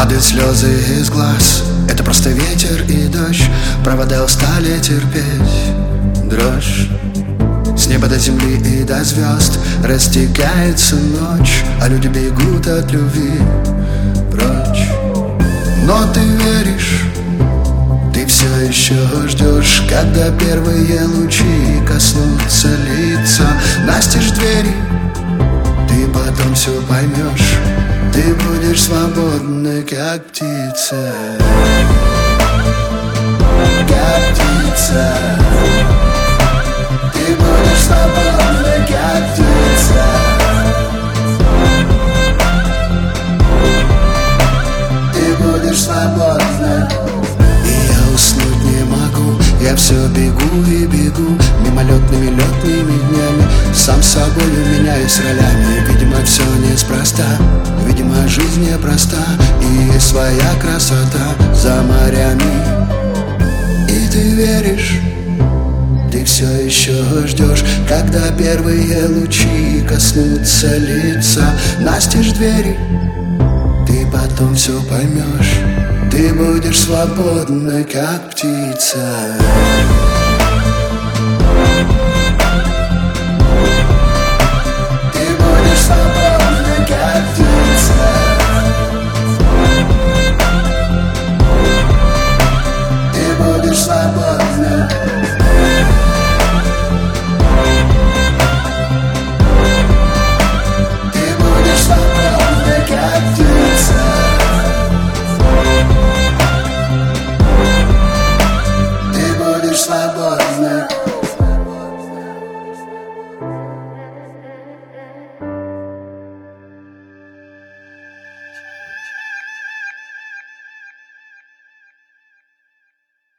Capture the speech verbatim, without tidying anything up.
Падают слезы из глаз, это просто ветер и дождь. Провода устали терпеть дрожь. С неба до земли и до звезд растекается ночь, а люди бегут от любви прочь. Но ты веришь, ты все еще ждешь, когда первые лучи коснутся лица. Настежь двери, ты потом все поймешь. Ты будешь свободна, как птица, как птица. Ты будешь свободна, как птица. Ты будешь свободна. И я уснуть не могу, я все бегу и бегу мимолетными летными днями. Сам собою меняюсь ролями. Видимо, все неспроста, видимо, жизнь непроста. И есть своя красота за морями. И ты веришь, ты все еще ждешь, когда первые лучи коснутся лица. Настежь двери, ты потом все поймешь. Ты будешь свободна, как птица.